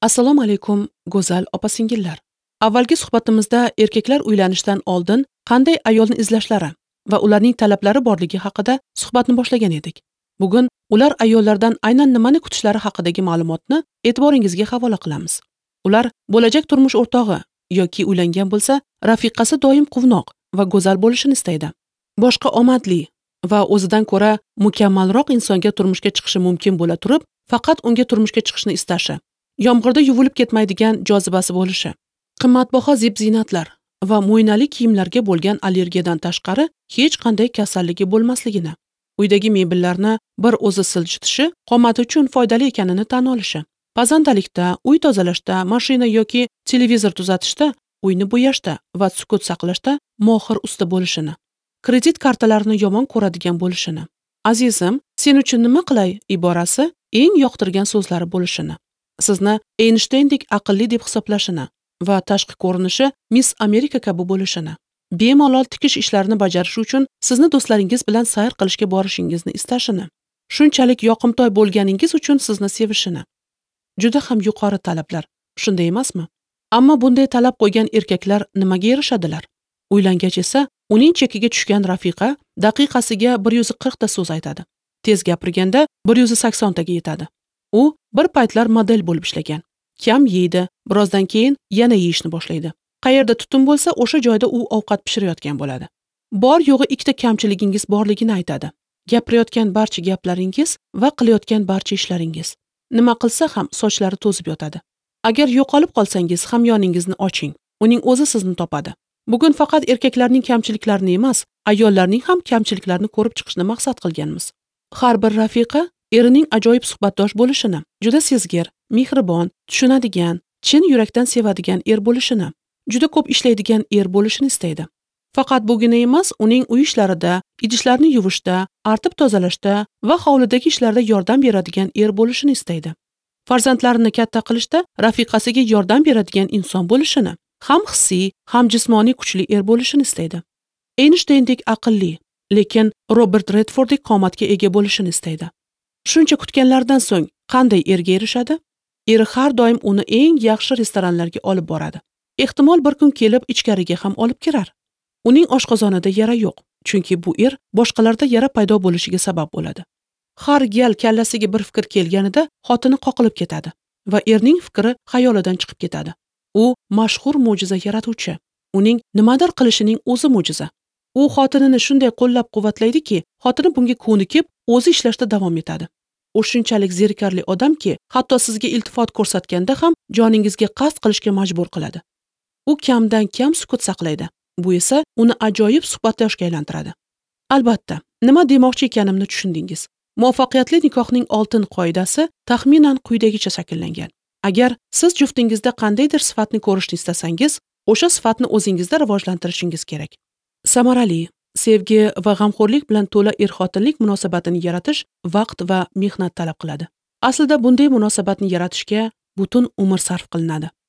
Assalomu alaykum, go'zal opa-singillar. Avvalgi suhbatimizda erkaklar uylanishdan oldin qanday ayolni izlashlari va ularning talablari borligi haqida suhbatni boshlagan edik. Bugun ular ayollardan aynan nimani kutishlari haqidagi ma'lumotni e'tiboringizga havola qilamiz. Ular bo'lajak turmush o'rtog'i yoki uylangan bo'lsa, rafiqasi doim quvnoq va go'zal bo'lishini istaydi. Boshqa omadli va o'zidan ko'ra mukammalroq insonga turmushga chiqishi mumkin bo'la turib, faqat unga turmushga chiqishni istashi. Yomg'irda yuvilib ketmaydigan jozibasi bo'lishi, qimmatbaho zeb-ziynatlar va mo'ynali kiyimlarga bo'lgan allergiyadan tashqari hech qanday kasalligi bo'lmasligini, uydagi mebellarni bir o'zi siljitishi qomati uchun foydali ekanini tan olishi, pazandalikda, uy tozalashda, mashina yoki televizor tuzatishda, uyni bo'yashda va sukut saqlashda mohir usta bo'lishini, kredit kartalarini yomon ko'radigan bo'lishini, azizim, sen uchun nima qilay iborasi eng yoqtirgan so'zlari bo'lishini, sizni Eynshteyndek aqlli deb hisoblashini va tashqi ko'rinishi Miss Amerika kabi bo'lishini, bemalol tikish ishlarini bajarish uchun sizni do'stlaringiz bilan sayr qilishga borishingizni istashini, shunchalik yoqimtoy bo'lganingiz uchun sizni sevishini. Juda ham yuqori talablar, shunday emasmi? Ammo bunday talab qo'ygan erkaklar nimaga erishadilar? Uylangach esa uning chekiga tushgan rafiqa daqiqasiga 140 ta so'z aytadi. Tez gapirganda 180 taga yetadi. U bir paytlar model bo'lib ishlagan. Kam yeydi, birozdan keyin yana yeyishni boshlaydi. Qayerda tutun bo'lsa, o'sha joyda u ovqat pishirayotgan bo'ladi. Bor yo'g'i ikkita kamchiligingiz borligini aytadi. Gapirayotgan barcha gaplaringiz va qilayotgan barcha ishlaringiz. Nima qilsa ham sochlari to'zib yotadi. Agar yo'qolib qolsangiz, hamyoningizni oching. Uning o'zi sizni topadi. Bugun faqat erkaklarning kamchiliklarini emas, ayollarning ham kamchiliklarini ko'rib chiqishni maqsad qilganmiz. Har bir rafiqa erining ajoyib suhbatdosh bo'lishini, juda sezgir, mehribon, tushunadigan, chin yurakdan sevadigan er bo'lishini, juda ko'p ishlaydigan er bo'lishini istaydi. Faqat bugina emas, uning uy ishlarida, idishlarni yuvishda, artib tozalashda va hovlidagi ishlarda yordam beradigan er bo'lishini istaydi. Farzandlarini katta qilishda rafiqasiga yordam beradigan inson bo'lishini, ham hissiy, ham jismoniy kuchli er bo'lishini istaydi. Eynshteyndek aqlli, lekin Robert Redforddek qomatga ega bo'lishini istaydi. Shuncha kutganlardan so'ng qanday erga erishadi? Eri har doim uni eng yaxshi restoranlarga olib boradi. Ehtimol bir kun kelib ichkariga ham olib kirar. Uning oshqozonida yara yo'q, chunki bu er boshqalarda yara paydo bo'lishiga sabab bo'ladi. Har gal kallasiga bir fikr kelganida xotini qoqilib ketadi va erning fikri xayolidan chiqib ketadi. U mashhur mo'jiza yaratuvchi. Uning nimadir qilishining o'zi mo'jiza. U xotinini shunday qo'llab-quvvatlaydiki, xotini bunga ko'nikib, o'zi ishlashda davom etadi. U shunchalik zerikarli odamki, hatto sizga iltifot ko'rsatganda ham joningizga qasd qilishga majbur qiladi. U kamdan kam sukut saqlaydi. Bu esa uni ajoyib suhbatdoshga aylantiradi. Albatta, nima demoqchi ekanimni tushundingiz. Muvaffaqiyatli nikohning oltin qoidasi taxminan quyidagicha shakllangan. Agar siz juftingizda qandaydir sifatni ko'rishni istasangiz, o'sha sifatni o'zingizda rivojlantirishingiz kerak. Samarali, sevgi va g'amxo'rlik bilan to'la er-xotinlik munosabatini yaratish vaqt va mehnat talab qiladi. Aslida bunday munosabatni yaratishga butun umr sarf qilinadi.